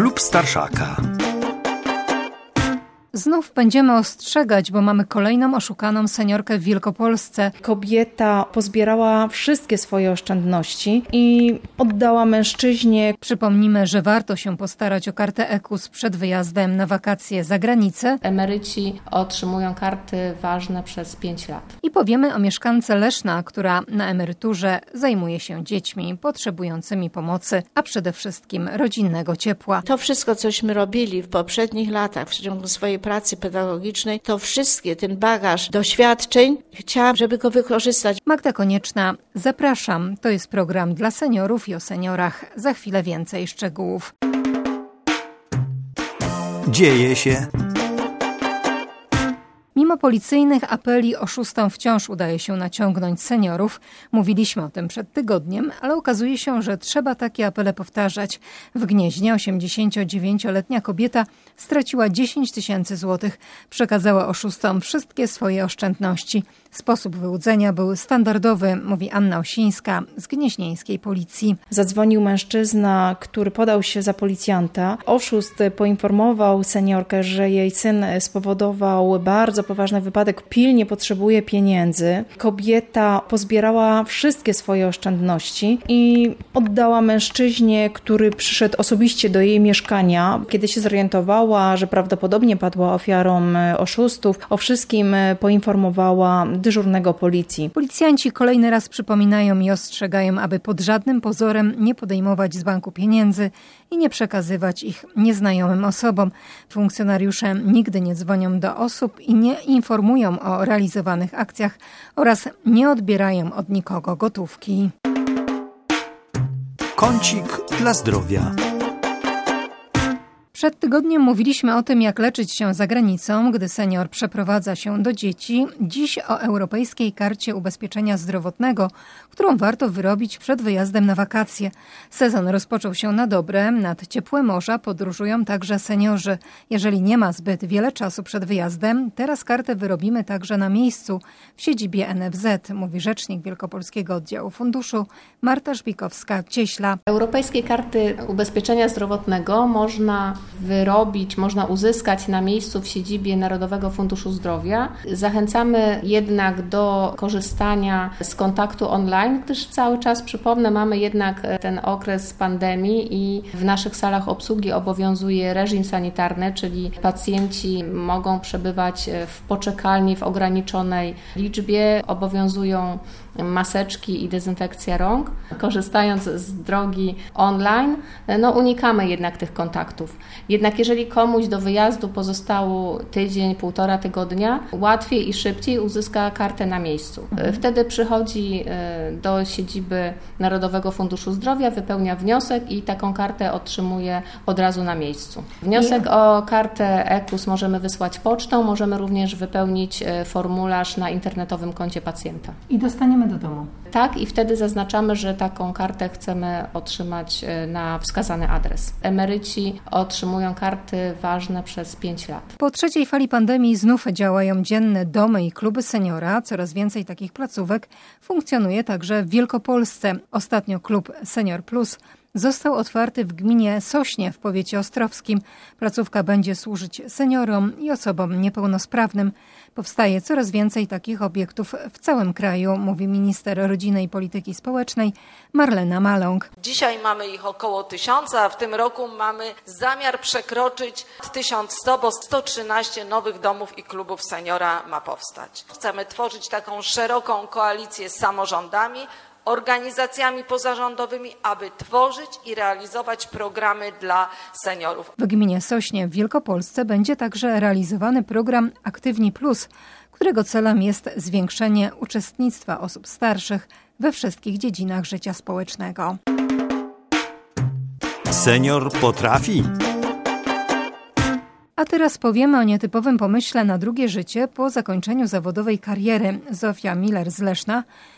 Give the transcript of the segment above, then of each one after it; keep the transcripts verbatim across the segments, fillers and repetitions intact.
Klub Starszaka. Znów będziemy ostrzegać, bo mamy kolejną oszukaną seniorkę w Wielkopolsce. Kobieta pozbierała wszystkie swoje oszczędności i oddała mężczyźnie. Przypomnijmy, że warto się postarać o kartę E K U S przed wyjazdem na wakacje za granicę. Emeryci otrzymują karty ważne przez pięć lat. I powiemy o mieszkance Leszna, która na emeryturze zajmuje się dziećmi potrzebującymi pomocy, a przede wszystkim rodzinnego ciepła. To wszystko, cośmy robili w poprzednich latach w ciągu swojej pracy pedagogicznej, to wszystkie, ten bagaż doświadczeń, chciałam, żeby go wykorzystać. Magda Konieczna, zapraszam. To jest program dla seniorów i o seniorach. Za chwilę więcej szczegółów. Dzieje się. Mimo policyjnych apeli oszustom wciąż udaje się naciągnąć seniorów. Mówiliśmy o tym przed tygodniem, ale okazuje się, że trzeba takie apele powtarzać. W Gnieźnie osiemdziesięciodziewięcioletnia kobieta straciła dziesięć tysięcy złotych. Przekazała oszustom wszystkie swoje oszczędności. Sposób wyłudzenia był standardowy, mówi Anna Osińska z gnieźnieńskiej policji. Zadzwonił mężczyzna, który podał się za policjanta. Oszust poinformował seniorkę, że jej syn spowodował bardzo poważny wypadek, pilnie potrzebuje pieniędzy. Kobieta pozbierała wszystkie swoje oszczędności i oddała mężczyźnie, który przyszedł osobiście do jej mieszkania. Kiedy się zorientowała, że prawdopodobnie padła ofiarą oszustów, o wszystkim poinformowała dyżurnego policji. Policjanci kolejny raz przypominają i ostrzegają, aby pod żadnym pozorem nie podejmować z banku pieniędzy i nie przekazywać ich nieznajomym osobom. Funkcjonariusze nigdy nie dzwonią do osób i nie informują o realizowanych akcjach oraz nie odbierają od nikogo gotówki. Kącik dla zdrowia. Przed tygodniem mówiliśmy o tym, jak leczyć się za granicą, gdy senior przeprowadza się do dzieci. Dziś o Europejskiej Karcie Ubezpieczenia Zdrowotnego, którą warto wyrobić przed wyjazdem na wakacje. Sezon rozpoczął się na dobre. Nad ciepłe morza podróżują także seniorzy. Jeżeli nie ma zbyt wiele czasu przed wyjazdem, teraz kartę wyrobimy także na miejscu w siedzibie N F Z, mówi rzecznik Wielkopolskiego Oddziału Funduszu Marta Żbikowska-Cieśla. Europejskie Karty Ubezpieczenia Zdrowotnego można wyrobić, można uzyskać na miejscu w siedzibie Narodowego Funduszu Zdrowia. Zachęcamy jednak do korzystania z kontaktu online, gdyż cały czas, przypomnę, mamy jednak ten okres pandemii i w naszych salach obsługi obowiązuje reżim sanitarny, czyli pacjenci mogą przebywać w poczekalni w ograniczonej liczbie, obowiązują maseczki i dezynfekcja rąk. Korzystając z drogi online, no unikamy jednak tych kontaktów. Jednak jeżeli komuś do wyjazdu pozostało tydzień, półtora tygodnia, łatwiej i szybciej uzyska kartę na miejscu. Wtedy przychodzi do siedziby Narodowego Funduszu Zdrowia, wypełnia wniosek i taką kartę otrzymuje od razu na miejscu. Wniosek o kartę E K U S możemy wysłać pocztą, możemy również wypełnić formularz na internetowym koncie pacjenta. I dostaniemy do domu. Tak, i wtedy zaznaczamy, że taką kartę chcemy otrzymać na wskazany adres. Emeryci otrzymują karty ważne przez pięć lat. Po trzeciej fali pandemii znów działają dzienne domy i kluby seniora. Coraz więcej takich placówek funkcjonuje także w Wielkopolsce. Ostatnio klub Senior Plus został otwarty w gminie Sośnie w powiecie ostrowskim. Placówka będzie służyć seniorom i osobom niepełnosprawnym. Powstaje coraz więcej takich obiektów w całym kraju, mówi minister rodziny i polityki społecznej Marlena Maląg. Dzisiaj mamy ich około tysiąca, a w tym roku mamy zamiar przekroczyć tysiąc sto, bo sto trzynaście nowych domów i klubów seniora ma powstać. Chcemy tworzyć taką szeroką koalicję z samorządami, organizacjami pozarządowymi, aby tworzyć i realizować programy dla seniorów. W gminie Sośnie w Wielkopolsce będzie także realizowany program Aktywni Plus, którego celem jest zwiększenie uczestnictwa osób starszych we wszystkich dziedzinach życia społecznego. Senior potrafi. A teraz powiemy o nietypowym pomyśle na drugie życie po zakończeniu zawodowej kariery. Zofia Miller z Leszna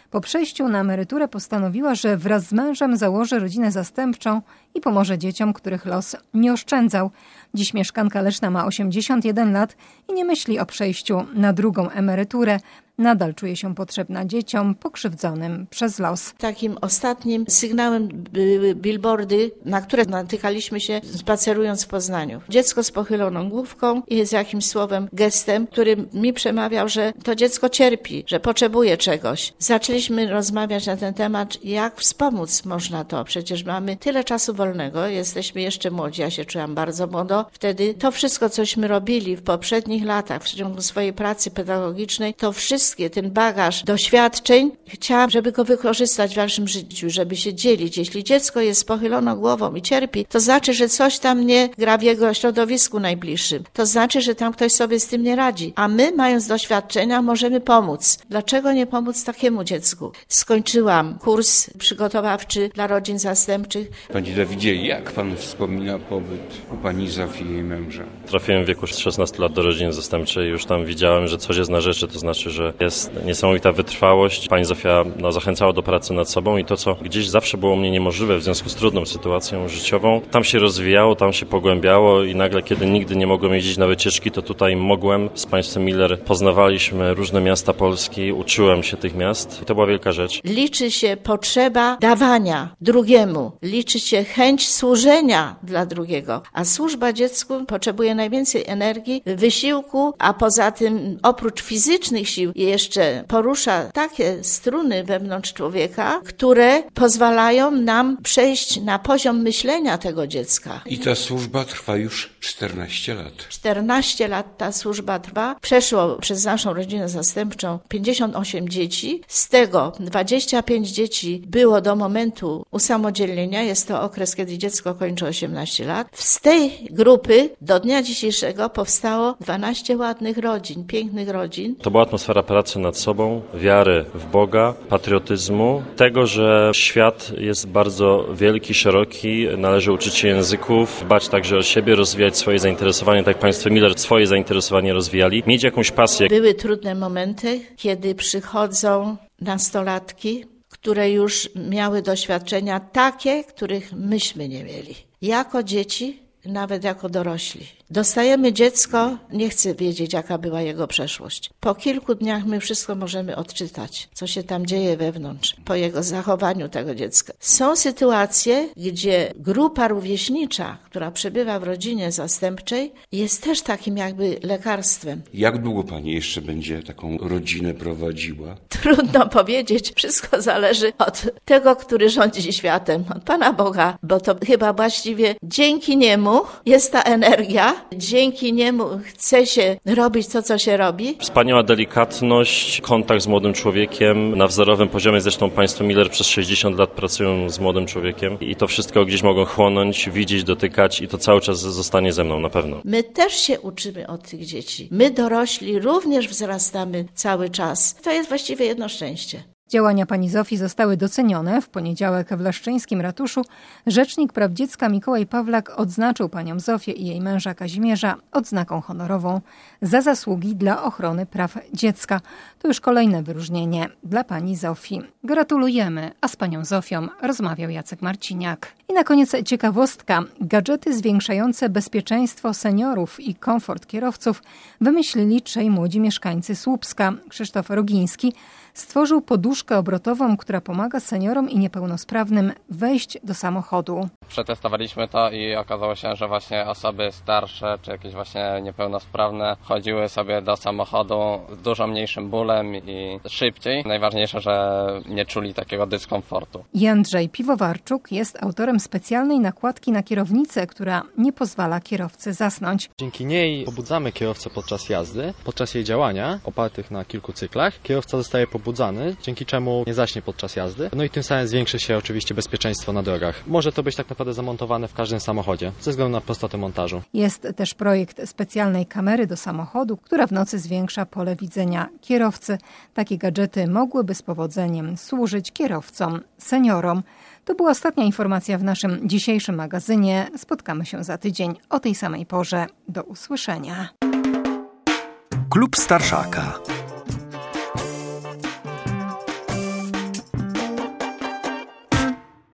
Po przejściu na emeryturę postanowiła, że wraz z mężem założy rodzinę zastępczą i pomoże dzieciom, których los nie oszczędzał. Dziś mieszkanka Leszna ma osiemdziesiąt jeden lat i nie myśli o przejściu na drugą emeryturę. Nadal czuje się potrzebna dzieciom pokrzywdzonym przez los. Takim ostatnim sygnałem były billboardy, na które natykaliśmy się spacerując w Poznaniu. Dziecko z pochyloną główką i z jakimś słowem, gestem, który mi przemawiał, że to dziecko cierpi, że potrzebuje czegoś. Zaczęliśmy rozmawiać na ten temat, jak wspomóc można to. Przecież mamy tyle czasu wolnego, jesteśmy jeszcze młodzi, ja się czułam bardzo młodo. Wtedy to wszystko, cośmy robili w poprzednich latach w ciągu swojej pracy pedagogicznej, to wszystko ten bagaż doświadczeń, chciałam, żeby go wykorzystać w dalszym życiu, żeby się dzielić. Jeśli dziecko jest z pochyloną głową i cierpi, to znaczy, że coś tam nie gra w jego środowisku najbliższym. To znaczy, że tam ktoś sobie z tym nie radzi. A my, mając doświadczenia, możemy pomóc. Dlaczego nie pomóc takiemu dziecku? Skończyłam kurs przygotowawczy dla rodzin zastępczych. Panie Dawidzie, jak pan wspomina pobyt u pani Zofii i jej męża? Trafiłem w wieku szesnastu lat do rodziny zastępczej. Już tam widziałem, że coś jest na rzeczy, to znaczy, że jest niesamowita wytrwałość. Pani Zofia no, zachęcała do pracy nad sobą i to, co gdzieś zawsze było u mnie niemożliwe w związku z trudną sytuacją życiową, tam się rozwijało, tam się pogłębiało i nagle, kiedy nigdy nie mogłem jeździć na wycieczki, to tutaj mogłem. Z państwem Miller poznawaliśmy różne miasta Polski, uczyłem się tych miast i to była wielka rzecz. Liczy się potrzeba dawania drugiemu, liczy się chęć służenia dla drugiego, a służba dziecku potrzebuje najwięcej energii, wysiłku, a poza tym oprócz fizycznych sił jeszcze porusza takie struny wewnątrz człowieka, które pozwalają nam przejść na poziom myślenia tego dziecka. I ta służba trwa już czternaście lat. czternaście lat ta służba trwa. Przeszło przez naszą rodzinę zastępczą pięćdziesiąt osiem dzieci. Z tego dwadzieścia pięć dzieci było do momentu usamodzielnienia. Jest to okres, kiedy dziecko kończy osiemnaście lat. Z tej grupy do dnia dzisiejszego powstało dwanaście ładnych rodzin, pięknych rodzin. To była atmosfera pracy nad sobą, wiary w Boga, patriotyzmu, tego, że świat jest bardzo wielki, szeroki, należy uczyć się języków, dbać także o siebie, rozwijać swoje zainteresowanie, tak jak państwo Miller swoje zainteresowanie rozwijali, mieć jakąś pasję. Były trudne momenty, kiedy przychodzą nastolatki, które już miały doświadczenia takie, których myśmy nie mieli. Jako dzieci, nawet jako dorośli. Dostajemy dziecko, nie chcę wiedzieć, jaka była jego przeszłość. Po kilku dniach my wszystko możemy odczytać, co się tam dzieje wewnątrz, po jego zachowaniu tego dziecka. Są sytuacje, gdzie grupa rówieśnicza, która przebywa w rodzinie zastępczej, jest też takim jakby lekarstwem. Jak długo pani jeszcze będzie taką rodzinę prowadziła? Trudno powiedzieć, wszystko zależy od tego, który rządzi światem, od Pana Boga, bo to chyba właściwie dzięki niemu jest ta energia, dzięki niemu chce się robić to, co się robi. Wspaniała delikatność, kontakt z młodym człowiekiem na wzorowym poziomie. Zresztą państwo Miller przez sześćdziesiąt lat pracują z młodym człowiekiem i to wszystko gdzieś mogą chłonąć, widzieć, dotykać i to cały czas zostanie ze mną na pewno. My też się uczymy od tych dzieci. My dorośli również wzrastamy cały czas. To jest właściwie jedno szczęście. Działania pani Zofii zostały docenione. W poniedziałek w leszczyńskim ratuszu rzecznik praw dziecka Mikołaj Pawlak odznaczył panią Zofię i jej męża Kazimierza odznaką honorową za zasługi dla ochrony praw dziecka. To już kolejne wyróżnienie dla pani Zofii. Gratulujemy, a z panią Zofią rozmawiał Jacek Marciniak. I na koniec ciekawostka. Gadżety zwiększające bezpieczeństwo seniorów i komfort kierowców wymyślili trzej młodzi mieszkańcy Słupska. Krzysztof Rogiński stworzył poduszkę obrotową, która pomaga seniorom i niepełnosprawnym wejść do samochodu. Przetestowaliśmy to i okazało się, że właśnie osoby starsze czy jakieś właśnie niepełnosprawne chodziły sobie do samochodu z dużo mniejszym bólem i szybciej. Najważniejsze, że nie czuli takiego dyskomfortu. Jędrzej Piwowarczuk jest autorem specjalnej nakładki na kierownicę, która nie pozwala kierowcy zasnąć. Dzięki niej pobudzamy kierowcę podczas jazdy, podczas jej działania opartych na kilku cyklach. Kierowca zostaje pobudzany, dzięki czemu nie zaśnie podczas jazdy. No i tym samym zwiększy się oczywiście bezpieczeństwo na drogach. Może to być tak naprawdę zamontowane w każdym samochodzie, ze względu na prostotę montażu. Jest też projekt specjalnej kamery do samochodu, która w nocy zwiększa pole widzenia kierowcy. Takie gadżety mogłyby z powodzeniem służyć kierowcom, seniorom. To była ostatnia informacja w naszym dzisiejszym magazynie. Spotkamy się za tydzień o tej samej porze. Do usłyszenia. Klub Starszaka.